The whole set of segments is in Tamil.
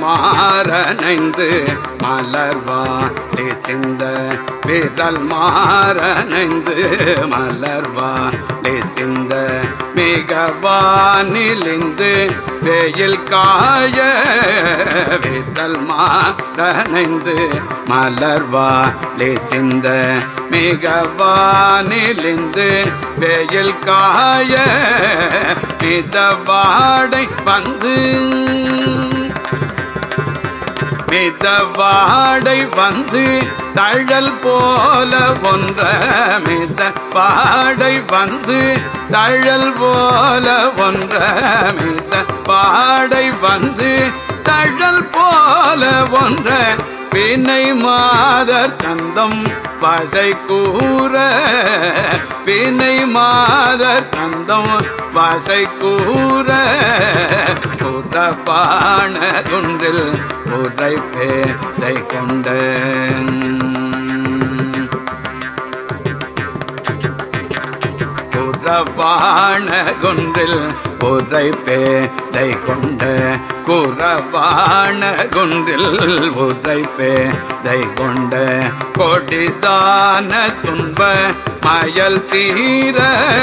மாறனைந்து மலர்வாடி சிந்த விரல் மாறனைந்து மலர்வாடி சிந்த மிகவானிலிந்து வெயில் காய விரல் மாறனைந்து மலர்வாடி சிந்த மிகவானிலிந்து வெயில் காய மிதவாடை வந்து மிதவாடை வந்து தழல் போல ஒன்ற மிதவாடை வந்து தழல் போல ஒன்ற மிதவாடை வந்து தழல் போல ஒன்ற வினை மாதர் தந்தம் பசை கூற வினை மாதர் தந்தம் பசை கூற குறப்பான குன்றில் உரை பேதை கொண்ட குறப்பான குன்றில் உரை பேதை கொண்ட குறவான குன்றில் உரை பேதை கொண்ட கொடிதான துன்ப மயல் தீர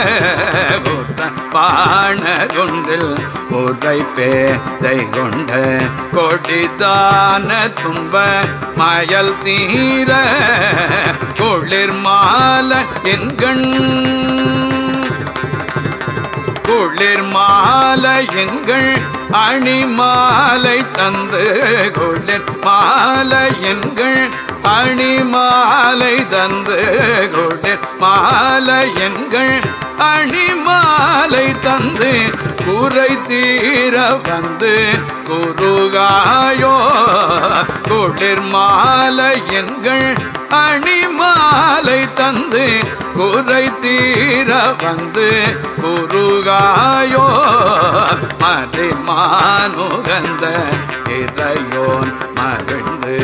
குறவான குன்றில் உரை பேதை கொண்ட கொடிதான துன்ப மயல் தீர குளிர் மால என்கண் குளிர் மாலையன்கள் அணிமாலை தந்து குளிர் மாலையன்கள் அணிமாலை தந்து குளிர் மாலையன்கள் அணிமாலை தந்து குறை தீர வந்து குருகாயோ குளிர் மாலையன்கள் அணிமாலை தந்து குறை தீர வந்து குருகாயோ மறிமானுகந்த இறையோன் மகிழ்ந்து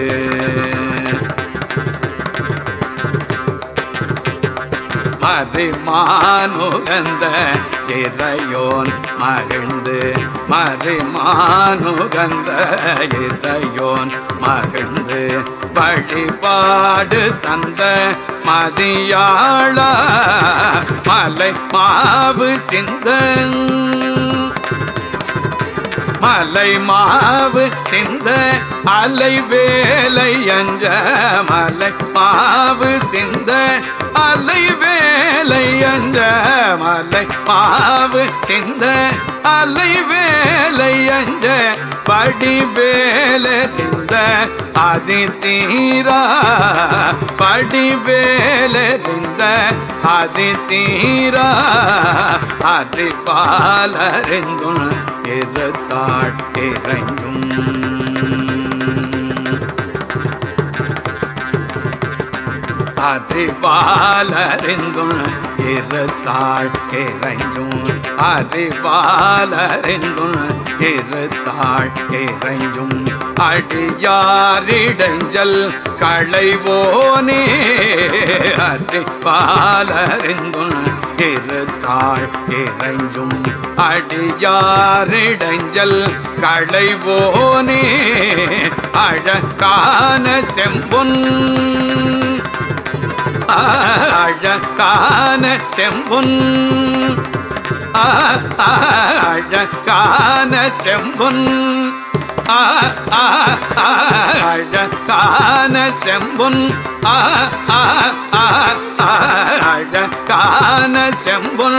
மறிமானுகந்த இறையோன் மகிழ்ந்து மறிமானுகந்த இறையோன் மகிழ்ந்து வழிபாடு தந்த மதியாள மலை மாவு சிந்த மலை மாவு சிந்த அலை வேலை அஞ்ச மலை மாவு சிந்த அலை வேலை அஞ்ச மலை மாவு சிந்த அலை வேலை அஞ்ச படி வேலறிந்த அதி தீரா படி வேலறிந்த அதி தீரா அறிவாலறிந்தும் இருத்தாள் இறைஞ்சும் அறிவாலறிந்தும் இருத்தாள் இறைஞ்சும் அறிவாலறிந்தும் இருத்தாள் இறைஞ்சும் அடியாரிடஞ்சல் களைவோனே அறிவாலறிந்தும் இருத்தாள் இறைஞ்சும் அடியாரிடஞ்சல் களைவோனே அழகான செம்பொன் அழகான செம்பொன் அழகான செம்பொன் அழகான செம்பொன் அழகான செம்பொன்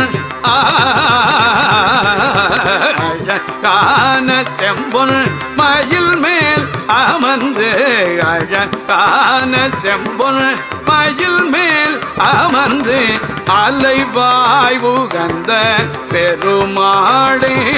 அழகான செம்பொன் மயில் மேல் அமர்ந்து அழகான செம்பொன் மயில் மேல் அமர்ந்து அலைவாய் உகந்த பெருமாளே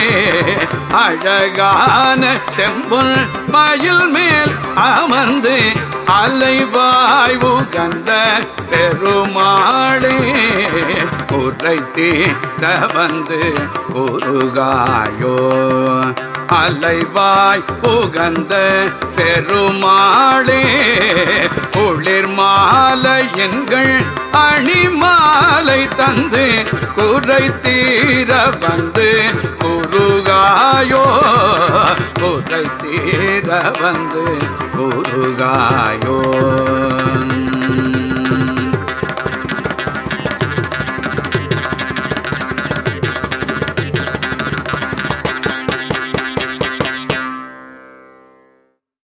அழகான செம்பொன் மயில் மேல் அமர்ந்து அலைவாய் உகந்த பெருமாளே குறை தீர வந்து குருகாயோ அலைவாய் உகந்த பெருமாளே குளிர் மாலையன்கள் அணிமாலை தந்து குறை தீர வந்து குருகா குருகாயோ குறை தீர வந்து குருகாயோ